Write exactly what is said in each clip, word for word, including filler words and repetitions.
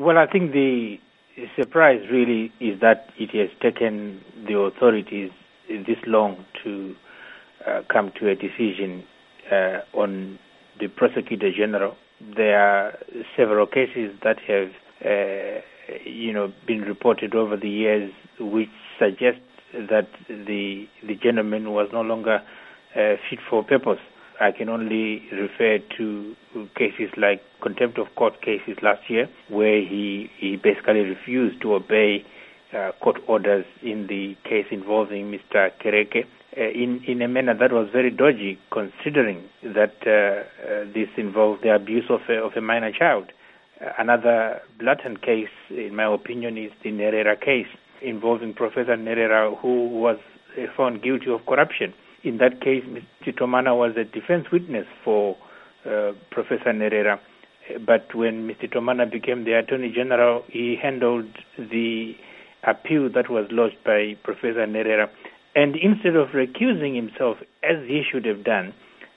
Well, I think the surprise really is that it has taken the authorities this long to uh, come to a decision uh, on the Prosecutor General. There are several cases that have, uh, you know, been reported over the years which suggest that the the gentleman was no longer uh, fit for purpose. I can only refer to cases like contempt of court cases last year, where he, he basically refused to obey uh, court orders in the case involving Mister Kereke uh, in, in a manner that was very dodgy, considering that uh, uh, this involved the abuse of a, of a minor child. Uh, another blatant case, in my opinion, is the Nerera case involving Professor Nerera, who was uh, found guilty of corruption. In that case, Mister Tomana was a defense witness for uh, Professor Nerera. But when Mister Tomana became the Attorney General, he handled the appeal that was lodged by Professor Nerera. And instead of recusing himself, as he should have done,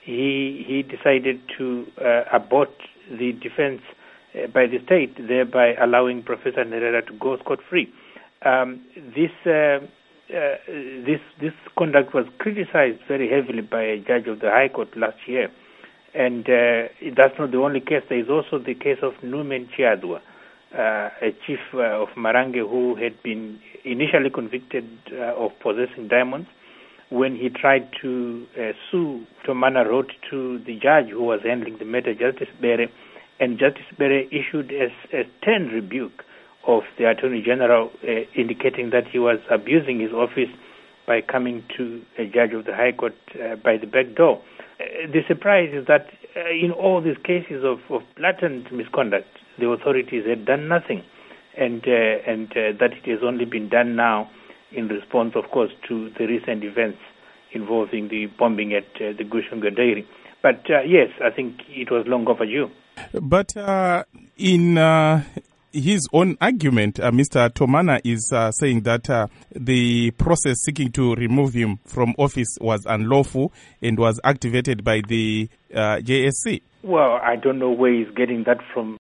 he he decided to uh, abort the defense uh, by the state, thereby allowing Professor Nerera to go scot-free. Um, this... Uh, Uh, this this conduct was criticized very heavily by a judge of the High Court last year. And uh, that's not the only case. There is also the case of Numen Chiadwa, uh, a chief uh, of Marange who had been initially convicted uh, of possessing diamonds. When he tried to uh, sue, Tomana wrote to the judge who was handling the matter, Justice Bere, and Justice Bere issued a, a stern rebuke of the Attorney General, uh, indicating that he was abusing his office by coming to a judge of the High Court uh, by the back door. Uh, the surprise is that uh, in all these cases of, of blatant misconduct, the authorities had done nothing, and uh, and uh, that it has only been done now in response, of course, to the recent events involving the bombing at uh, the Gushunga Dairy. But uh, yes, I think it was long overdue. But uh, in... Uh his own argument, uh, Mister Tomana is uh, saying that uh, the process seeking to remove him from office was unlawful and was activated by the uh, J S C. Well, I don't know where he's getting that from.